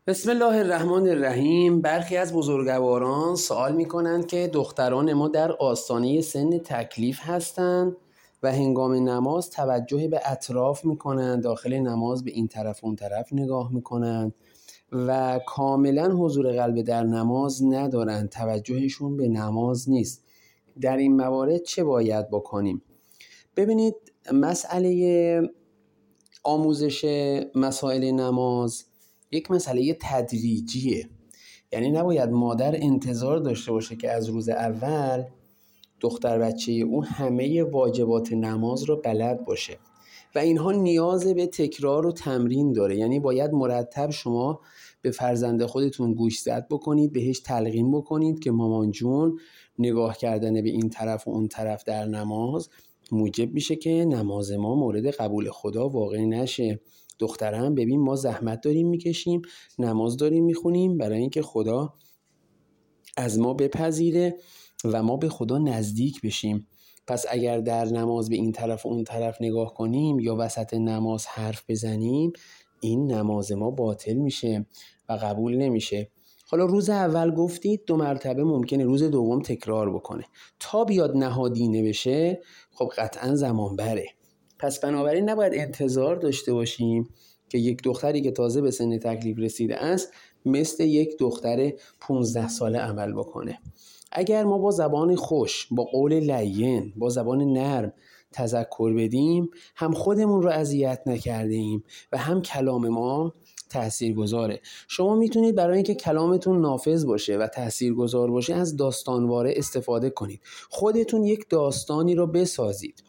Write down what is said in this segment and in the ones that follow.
بسم الله الرحمن الرحیم. برخی از بزرگواران سوال می‌کنند که دختران ما در آستانه سن تکلیف هستند و هنگام نماز توجه به اطراف می‌کنند، داخل نماز به این طرف اون طرف نگاه می‌کنند و کاملا حضور قلب در نماز ندارند، توجهشون به نماز نیست. در این موارد چه باید بکنیم؟ ببینید، مسئله آموزش مسائل نماز یک مسئله تدریجیه. یعنی نباید مادر انتظار داشته باشه که از روز اول دختر بچه او همه واجبات نماز رو بلد باشه و اینها نیاز به تکرار و تمرین داره. یعنی باید مرتب شما به فرزند خودتون گوشزد بکنید، بهش تلقین بکنید که مامان جون نگاه کردن به این طرف و اون طرف در نماز موجب میشه که نماز ما مورد قبول خدا واقع نشه. دخترم ببین ما زحمت داریم میکشیم، نماز داریم میخونیم برای اینکه خدا از ما بپذیره و ما به خدا نزدیک بشیم. پس اگر در نماز به این طرف و اون طرف نگاه کنیم یا وسط نماز حرف بزنیم، این نماز ما باطل میشه و قبول نمیشه. حالا روز اول گفتید 2 مرتبه ممکنه، روز دوم تکرار بکنه تا بیاد نهادینه بشه. خب قطعا زمان بره. پس بنابراین نباید انتظار داشته باشیم که یک دختری که تازه به سن تکلیف رسیده است مثل یک دختر 15 ساله عمل بکنه. اگر ما با زبان خوش، با قول لین، با زبان نرم تذکر بدیم، هم خودمون رو اذیت نکرده ایم و هم کلام ما تاثیرگذاره. شما میتونید برای اینکه کلامتون نافذ باشه و تاثیرگذار باشه از داستانواره استفاده کنید. خودتون یک داستانی رو بسازید.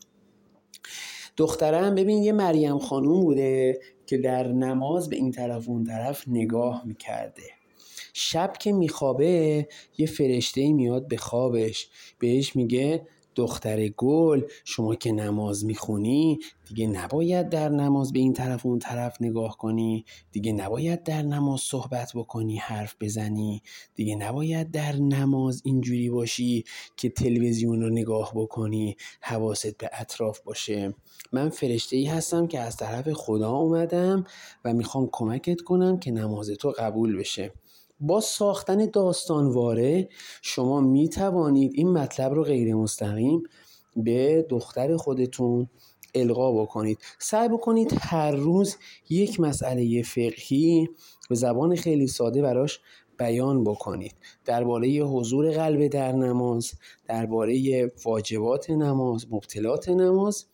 دخترم ببین یه مریم خانوم بوده که در نماز به این طرف و اون طرف نگاه میکرده. شب که میخوابه یه فرشته‌ای میاد به خوابش، بهش میگه دختر گل، شما که نماز میخونی دیگه نباید در نماز به این طرف و اون طرف نگاه کنی، دیگه نباید در نماز صحبت بکنی، حرف بزنی، دیگه نباید در نماز اینجوری باشی که تلویزیون رو نگاه بکنی، حواست به اطراف باشه. من فرشته‌ای هستم که از طرف خدا اومدم و میخوام کمکت کنم که نماز تو قبول بشه. با ساختن داستانواره شما می توانید این مطلب رو غیر مستقیم به دختر خودتون القا بکنید. سعی بکنید هر روز یک مسئله فقهی به زبان خیلی ساده براش بیان بکنید. درباره حضور قلب در نماز، درباره واجبات نماز، مبطلات نماز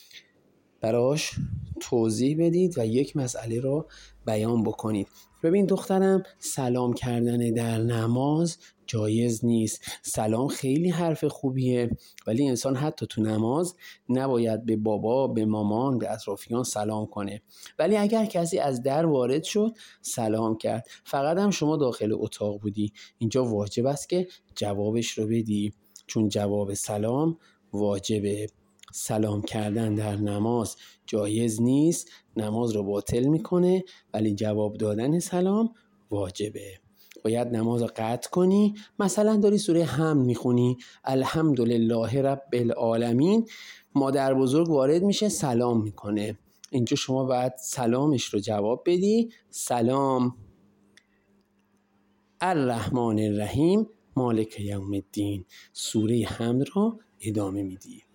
براش توضیح بدید و یک مسئله رو بیان بکنید. ببین دخترم، سلام کردن در نماز جایز نیست. سلام خیلی حرف خوبیه، ولی انسان حتی تو نماز نباید به بابا، به مامان، به اطرافیان سلام کنه. ولی اگر کسی از در وارد شد سلام کرد، فقط هم شما داخل اتاق بودی، اینجا واجب است که جوابش رو بدی، چون جواب سلام واجبه. سلام کردن در نماز جایز نیست، نماز رو باطل میکنه، ولی جواب دادن سلام واجبه. باید نماز رو قطع کنی. مثلا داری سوره حمد میخونی، الحمدلله رب العالمین، مادر بزرگ وارد میشه سلام میکنه، اینجا شما باید سلامش رو جواب بدی. سلام الرحمن الرحیم مالک یوم الدین، سوره حمد رو ادامه میدی.